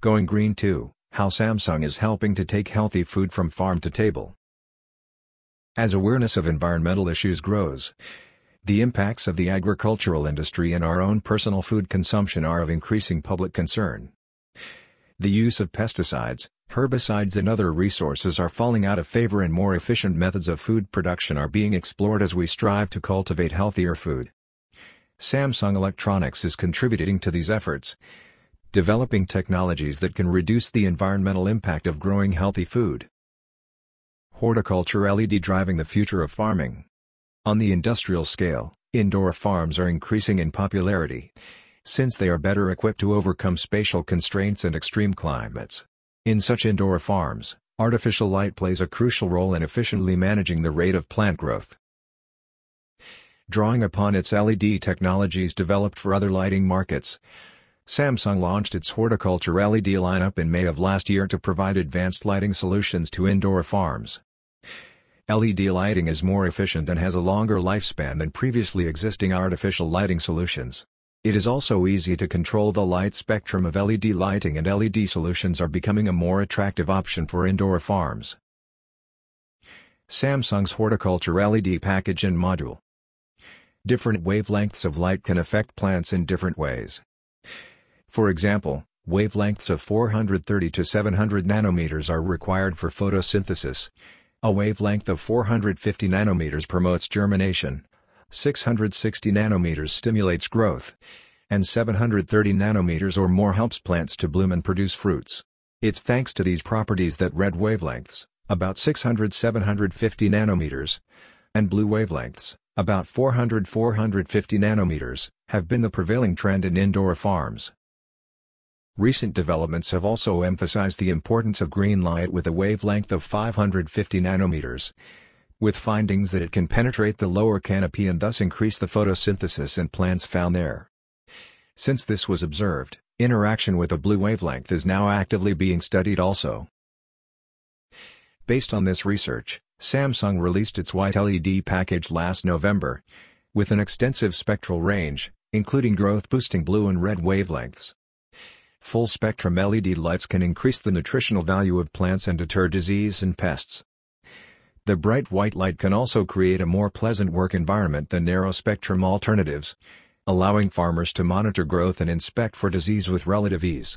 Going Green 2, How Samsung is helping to take healthy food from farm to table. As awareness of environmental issues grows, the impacts of the agricultural industry and our own personal food consumption are of increasing public concern. The use of pesticides, herbicides and other resources are falling out of favor, and more efficient methods of food production are being explored as we strive to cultivate healthier food. Samsung Electronics is contributing to these efforts, developing technologies that can reduce the environmental impact of growing healthy food. Horticulture LED driving the future of farming. On the industrial scale, indoor farms are increasing in popularity, since they are better equipped to overcome spatial constraints and extreme climates. In such indoor farms, artificial light plays a crucial role in efficiently managing the rate of plant growth. Drawing upon its LED technologies developed for other lighting markets, Samsung launched its horticulture LED lineup in May of last year to provide advanced lighting solutions to indoor farms. LED lighting is more efficient and has a longer lifespan than previously existing artificial lighting solutions. It is also easy to control the light spectrum of LED lighting, and LED solutions are becoming a more attractive option for indoor farms. Samsung's horticulture LED package and module. Different wavelengths of light can affect plants in different ways. For example, wavelengths of 430 to 700 nanometers are required for photosynthesis. A wavelength of 450 nanometers promotes germination, 660 nanometers stimulates growth, and 730 nanometers or more helps plants to bloom and produce fruits. It's thanks to these properties that red wavelengths, about 600-750 nanometers, and blue wavelengths, about 400-450 nanometers, have been the prevailing trend in indoor farms. Recent developments have also emphasized the importance of green light with a wavelength of 550 nanometers, with findings that it can penetrate the lower canopy and thus increase the photosynthesis in plants found there. Since this was observed, interaction with a blue wavelength is now actively being studied also. Based on this research, Samsung released its white LED package last November, with an extensive spectral range, including growth-boosting blue and red wavelengths. Full-spectrum LED lights can increase the nutritional value of plants and deter disease and pests. The bright white light can also create a more pleasant work environment than narrow-spectrum alternatives, allowing farmers to monitor growth and inspect for disease with relative ease.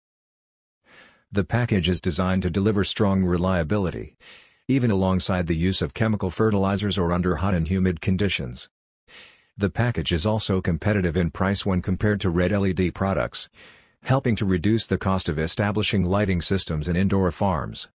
The package is designed to deliver strong reliability, even alongside the use of chemical fertilizers or under hot and humid conditions. The package is also competitive in price when compared to red LED products, helping to reduce the cost of establishing lighting systems in indoor farms.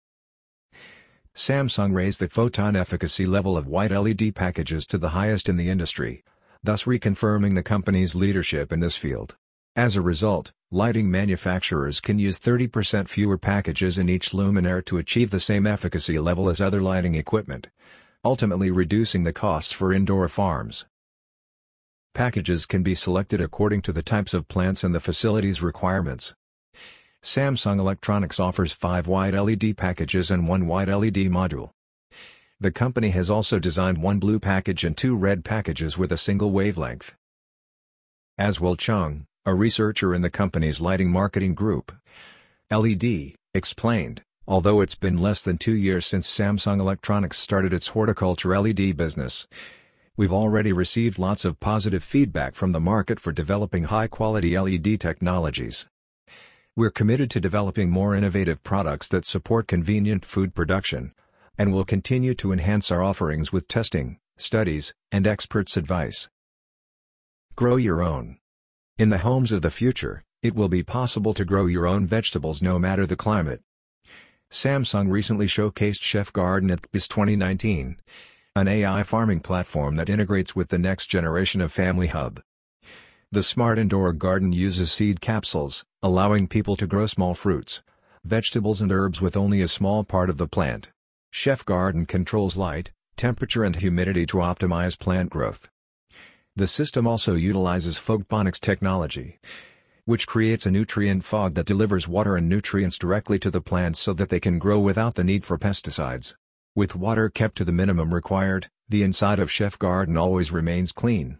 Samsung raised the photon efficacy level of white LED packages to the highest in the industry, thus reconfirming the company's leadership in this field. As a result, lighting manufacturers can use 30% fewer packages in each luminaire to achieve the same efficacy level as other lighting equipment, ultimately reducing the costs for indoor farms. Packages can be selected according to the types of plants and the facility's requirements. Samsung Electronics offers 5 white LED packages and 1 white LED module. The company has also designed 1 blue package and 2 red packages with a single wavelength. Aswell Chung, a researcher in the company's lighting marketing group, LED, explained, although it's been less than 2 years since Samsung Electronics started its horticulture LED business, we've already received lots of positive feedback from the market for developing high-quality LED technologies. We're committed to developing more innovative products that support convenient food production, and will continue to enhance our offerings with testing, studies, and experts' advice. Grow your own. In the homes of the future, it will be possible to grow your own vegetables no matter the climate. Samsung recently showcased Chef Garden at BIS 2019. An AI farming platform that integrates with the next generation of Family Hub. The smart indoor garden uses seed capsules, allowing people to grow small fruits, vegetables and herbs with only a small part of the plant. Chef Garden controls light, temperature and humidity to optimize plant growth. The system also utilizes photonics technology, which creates a nutrient fog that delivers water and nutrients directly to the plants so that they can grow without the need for pesticides. With water kept to the minimum required, the inside of Chef Garden always remains clean.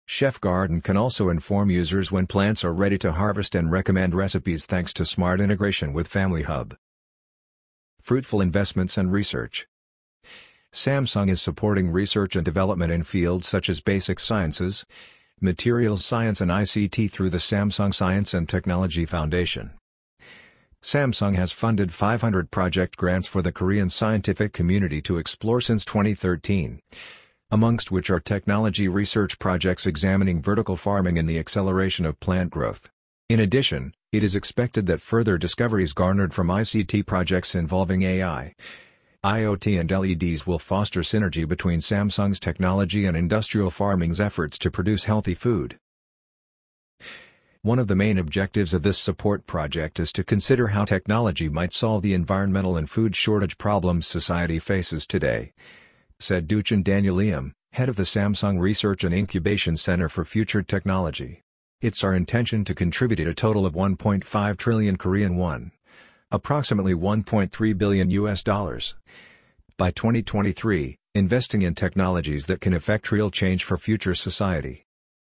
Chef Garden can also inform users when plants are ready to harvest and recommend recipes thanks to smart integration with Family Hub. Fruitful investments and research. Samsung is supporting research and development in fields such as basic sciences, materials science and ICT through the Samsung Science and Technology Foundation. Samsung has funded 500 project grants for the Korean scientific community to explore since 2013, amongst which are technology research projects examining vertical farming and the acceleration of plant growth. In addition, it is expected that further discoveries garnered from ICT projects involving AI, IoT and LEDs will foster synergy between Samsung's technology and industrial farming's efforts to produce healthy food. One of the main objectives of this support project is to consider how technology might solve the environmental and food shortage problems society faces today, said Duchin Danieliam, head of the Samsung Research and Incubation Center for Future Technology. It's our intention to contribute a total of 1.5 trillion Korean won, approximately $1.3 billion, by 2023, investing in technologies that can effect real change for future society.